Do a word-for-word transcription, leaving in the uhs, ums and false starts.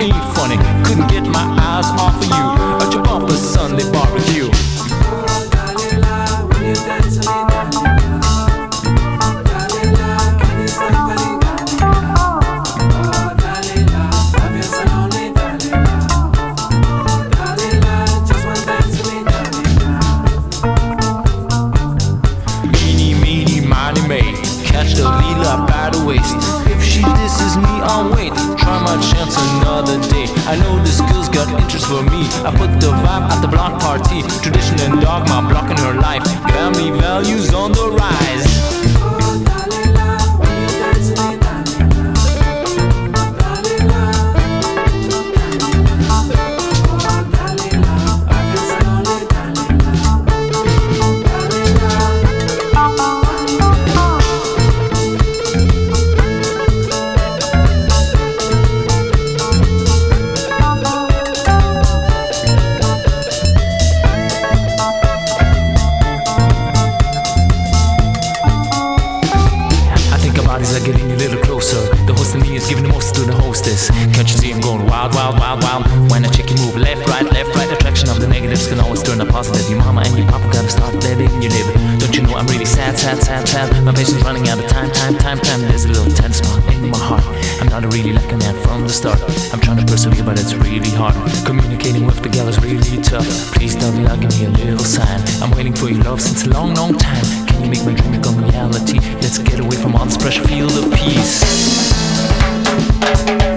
ain't funny. Couldn't get my eyes off of you at your bumper Sunday barbecue. Catch the leader by the waist. If she disses me, I'll wait. Try my chance another day. I know this girl's got interest for me. I put the vibe at the block party. Tradition and dogma blocking her life. Family values on the rise. Bodies are getting a little closer. The host of me is giving the most to the hostess. Can't you see I'm going wild, wild, wild, wild? When I check you move left, right, left, right. Attraction of the negatives can always turn a positive. Your mama and your papa gotta start letting you live. Don't you know I'm really sad, sad, sad, sad? My patience running out of time, time, time, time. There's a little tense spot in my heart. I'm not a really lucky man from the start. I'm trying to persevere, but it's really hard. Communicating with the gal is really tough. Please don't be give me a little sign. I'm waiting for your love since a long, long time. Can you make my dream become reality? Let's get away from all this pressure, feel the peace.